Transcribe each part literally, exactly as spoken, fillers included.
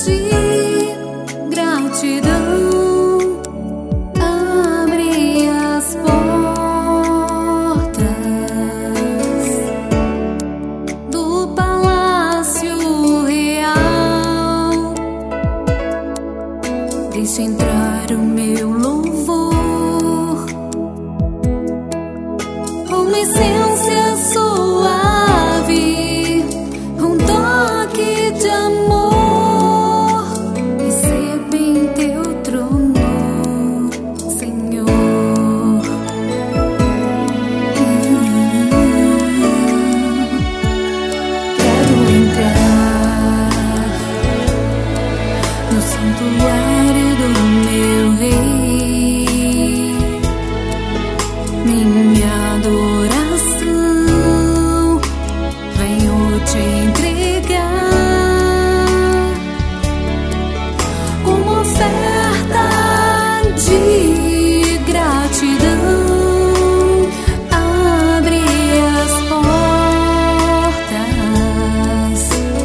Deixa entrar o meu louvor, uma essência suave, um toque de amor. Receba em teu trono, Senhor. Quero entrar no santuário do meu Rei, minha adoração venho te entregar como oferta de gratidão. Abre as portas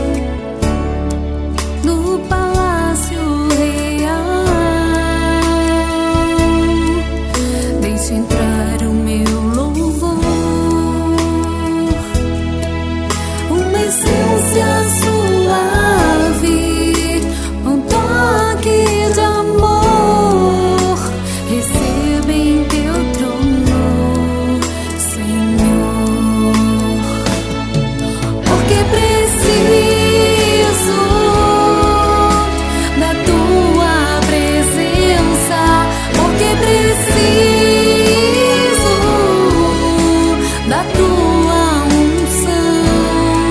do palácio real. Deixa entrar o meu louvor, uma essência suave, um toque de amor. Receba em teu trono, Senhor, porque preciso da tua presença, porque preciso da tua unção,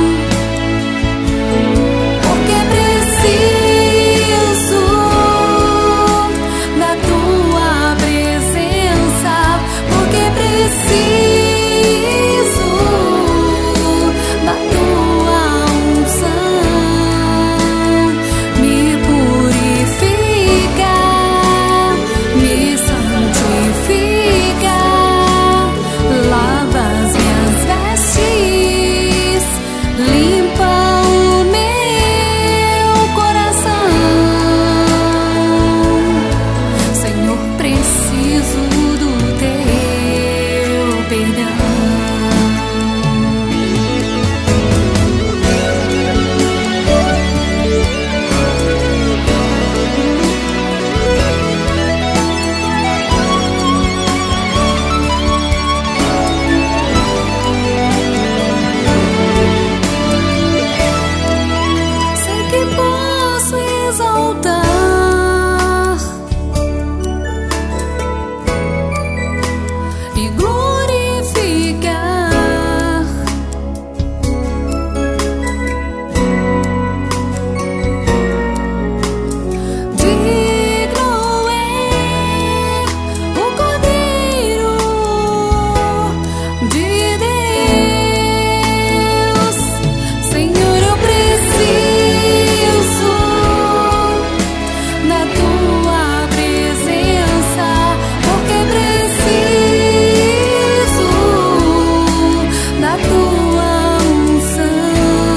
porque preciso da tua presença, porque preciso da tua unção. Me purifica, me santifica, lava as minhas vestes, limpa o meu coração. Senhor, preciso do teu perdão. Sei que posso exaltar e glorificar. Digno é o Cordeiro de Deus. Senhor, eu preciso da tua presença, porque preciso da tua unção.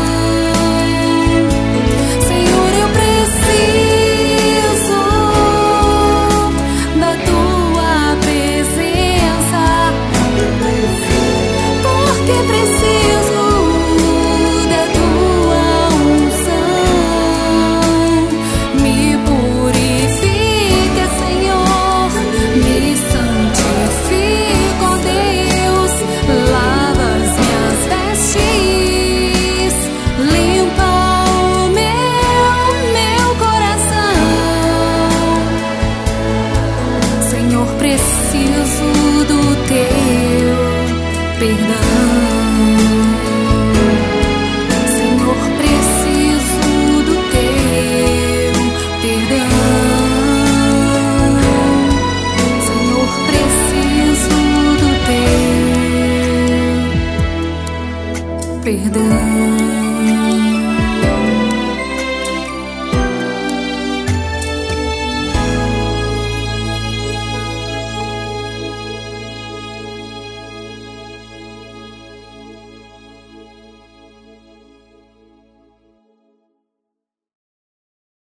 Senhor, eu preciso da tua presença, porque preciso da tua unção. Me purifica, Senhor, me santifica, ó Deus, lava as minhas vestes, limpa o meu, meu coração. Senhor, preciso do teu perdão. Senhor, preciso do teu perdão. Senhor, preciso do teu perdão.